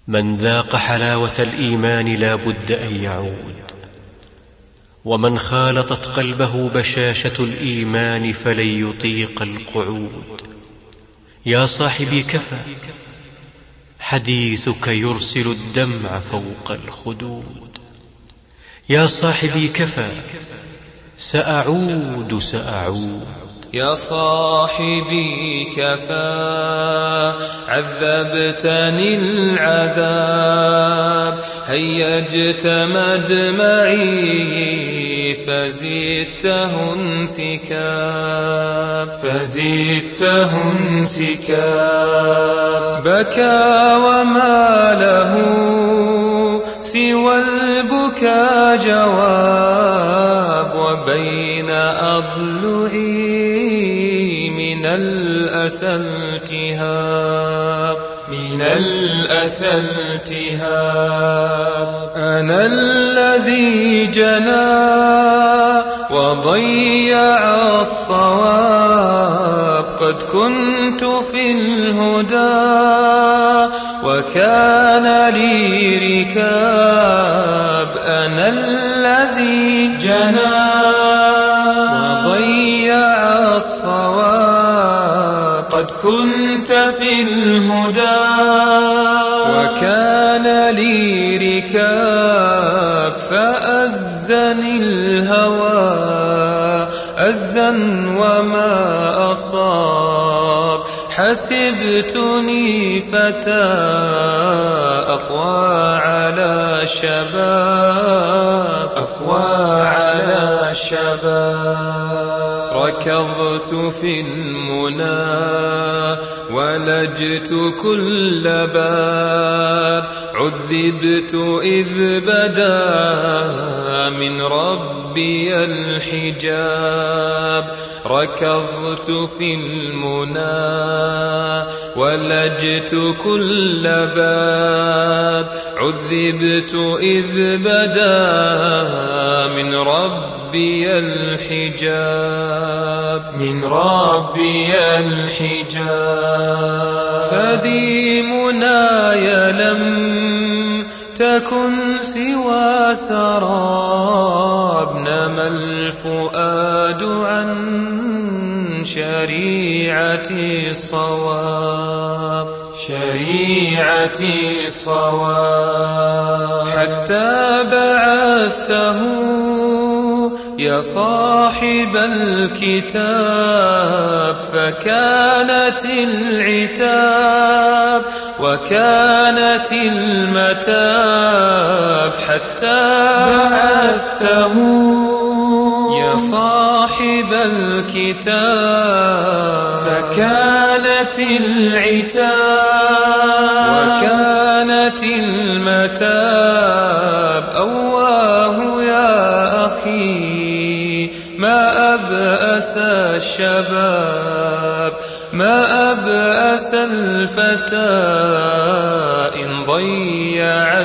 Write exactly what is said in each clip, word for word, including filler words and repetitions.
من ذاق حلاوة الإيمان لا بد أن يعود، ومن خالطت قلبه بشاشة الإيمان فلن يطيق القعود. يا صاحبي كفى حديثك يرسل الدمع فوق الخدود. يا صاحبي كفى سأعود سأعود. يا صاحبي كفى عذبتني العذاب، هيجت مدمعي فزدته انسكاب فزدته انسكاب. بكى وما له سوى البكا جواب، وبين أضلعي من الأسى التهاب من الأسى التهاب. أنا الذي جنى وضيع الصواب، قد كنت في الهدى وكان لي ركاب. أنا الذي جنى وضيع الصواب، قد كنت في الهدى وكان لي ركاب. فأزني الهوى أزا وما أصاب، حسبتني فتى أقوى على شباب أقوى على شباب. ركضت في المنى ولجت كل باب، عذبت إذ بدا من ربي الحجاب. ركضت في المنى ولجت كل باب، عذبت إذ بدا من ربي الحجاب من ربي الحجاب. فدي منايا لم تكن سوى سراب، نما الفؤاد عن شريعة الصواب شريعة الصواب. حتى بعثته يا صاحب الكتاب، فكانت العتاب وكانت المتاب. حتى بعثته يا صاحب الكتاب، فكانت العتاب وكانت المتاب. أواه يا أخي ما أبأس الشباب، ما أبأس الفتى إن ضيع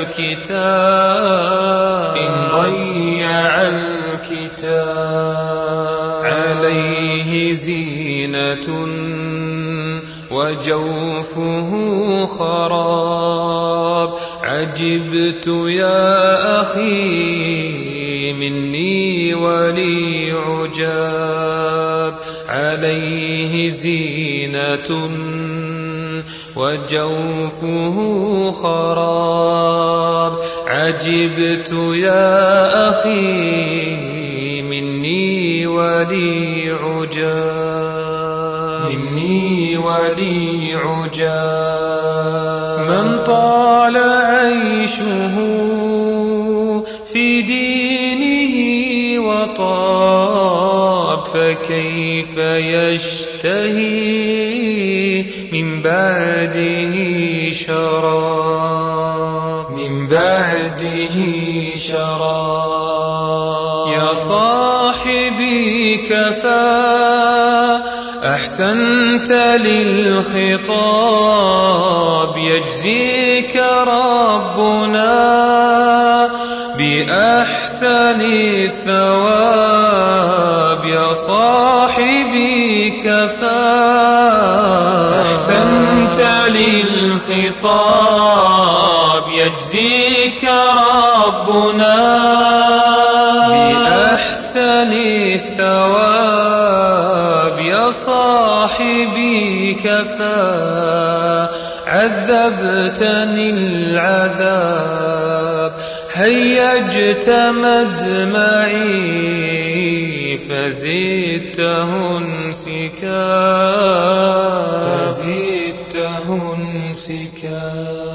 الكتاب إن ضيع الكتاب. عليه زينة وجوفه خراب، عجبت يا أخي مني ولي عجاب. عليه زينة وجوفه خراب، عجبت يا أخي مني ولي عجاب مني ولي عجاب. من طال عيشه في دينه وطاب، فكيف يشتهي من بعده شراب من بعده شراب. يا صاحبي كفى أحسنت للخطاب، يجزيك ربنا بأحسن الثواب. يا صاحبي كفى أحسنت للخطاب، الثواب يجزيك ربنا بأحسن الثواب يا صاحبي كفى عذبتني العذاب هيا اجتمد معي فزدته انسكا فزدته انسكا